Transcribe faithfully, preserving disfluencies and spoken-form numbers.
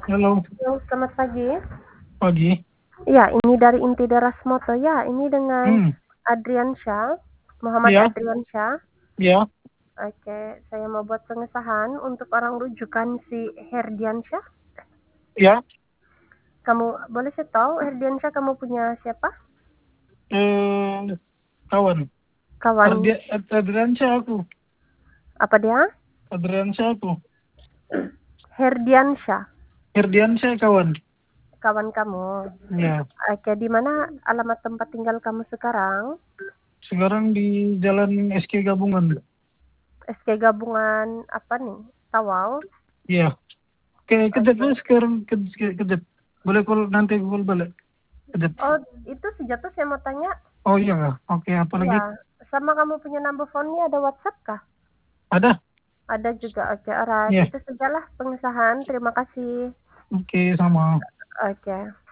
Halo, Halo, selamat pagi. pagi. Ya, ini dari Inti Deras Moto. Ya, ini dengan Hmm, Adriansyah, Muhammad ya, Adriansyah. ya, Oke, saya mau buat pengesahan untuk orang rujukan si Herdiansyah. ya. Kamu boleh saya tahu Herdiansyah kamu punya siapa? Eh, kawan. Kawan Ardi Adriansyah aku. apa dia? Adriansyah aku. Herdiansyah, Herdiansyah kawan. kawan kamu. Ya, Oke, di mana alamat tempat tinggal kamu sekarang? sekarang di Jalan S K Gabungan. S K gabungan apa nih? Tawau. Ya. Oke, kejap Oke. ya sekarang ke, ke, kejap. Boleh call nanti aku call balik. Kejap. Oh, itu sejatuh saya mau tanya. Oh iya kah? Oke, apa lagi? Ya, sama kamu punya number phone-nya ada WhatsApp kah? Ada? Ada juga. Oke, alright. Ya. Itu sajalah pengesahan. Terima kasih. Oke, sama. Oke.